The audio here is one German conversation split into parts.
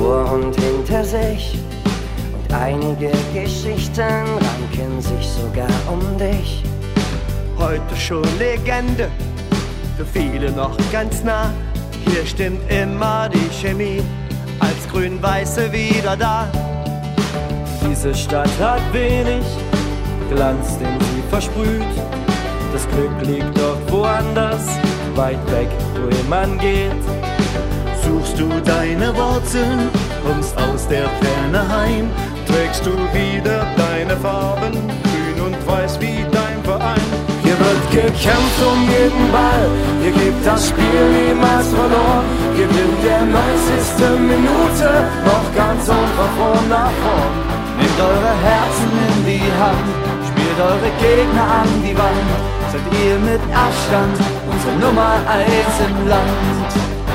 vor und hinter sich. Und einige Geschichten ranken sich sogar um dich. Heute schon Legende, für viele noch ganz nah. Hier stimmt immer die Chemie, als Grün-Weiße wieder da. Diese Stadt hat wenig Glanz, den sie versprüht. Das Glück liegt dort woanders, weit weg, wohin man geht. Suchst du deine Wurzeln, kommst aus der Ferne heim, trägst du wieder deine Farben, grün und weiß wie dein Verein. Hier wird gekämpft um jeden Ball, hier geht das Spiel niemals verloren. Hier gewinnt der 90. Minute, noch ganz unverfroren nach vorn. Nehmt eure Herzen in die Hand, spielt eure Gegner an die Wand. Seid ihr mit Abstand unsere Nummer 1 im Land.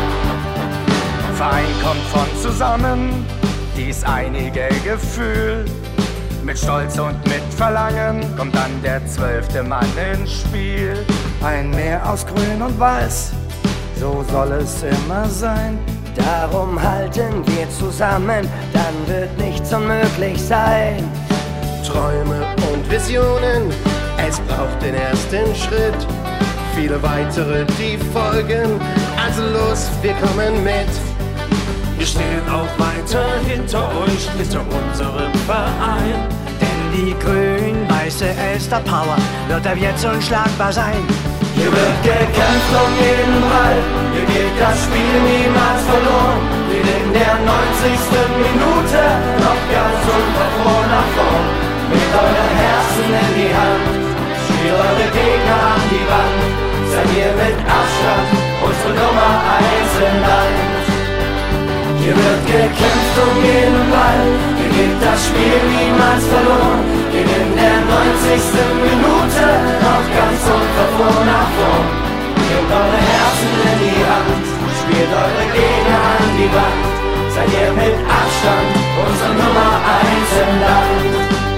Verein kommt von zusammen, dies einige Gefühl. Mit Stolz und mit Verlangen kommt dann der 12. Mann ins Spiel. Ein Meer aus Grün und Weiß, so soll es immer sein. Darum halten wir zusammen, dann wird nichts unmöglich sein. Träume und Visionen, es braucht den ersten Schritt. Viele weitere, die folgen, also los, wir kommen mit. Wir stehen auch weiter hinter euch, hinter unserem Verein. Denn die grün-weiße Elster Power wird ab jetzt unschlagbar sein. Hier wird gekämpft um jeden Ball, hier geht das Spiel niemals verloren. Wir in der 90. Minute noch ganz unverfroren nach vorn. Mit euren Herzen in die Hand, spielt eure Gegner an die Wand. Seid ihr mit Abstand unsere Nummer 1 im Land. Hier wird gekämpft um jeden Ball, hier geht das Spiel niemals verloren. Wir in der 90. Minute noch ganz unverfroren nach vorn. Nehmt eure Herzen in die Hand, spielt eure Gegner an die Wand. Seid ihr mit Abstand unsere Nummer 1 im Land.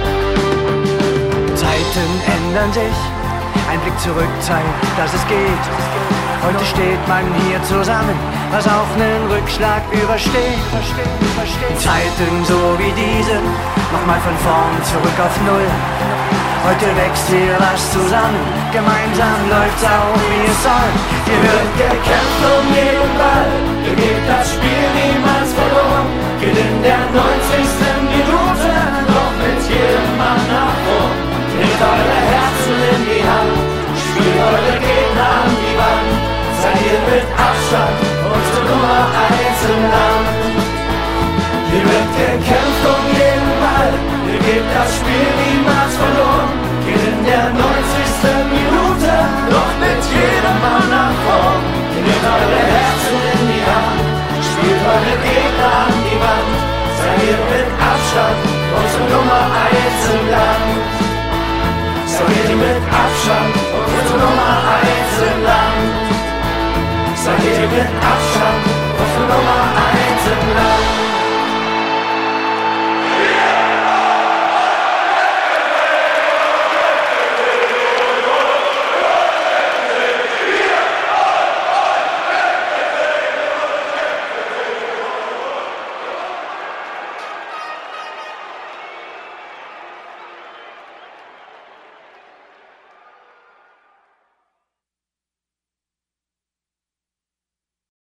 Zeiten ändern sich, ein Blick zurück zeigt, dass es geht. Heute steht man hier zusammen, was auch nen Rückschlag übersteht. Zeiten so wie diese, nochmal von vorn zurück auf Null. Heute wächst hier was zusammen, gemeinsam läuft's auch wie es soll. Hier wird gekämpft um jeden Ball, hier geht das Spiel niemals verloren. Geht in der 90.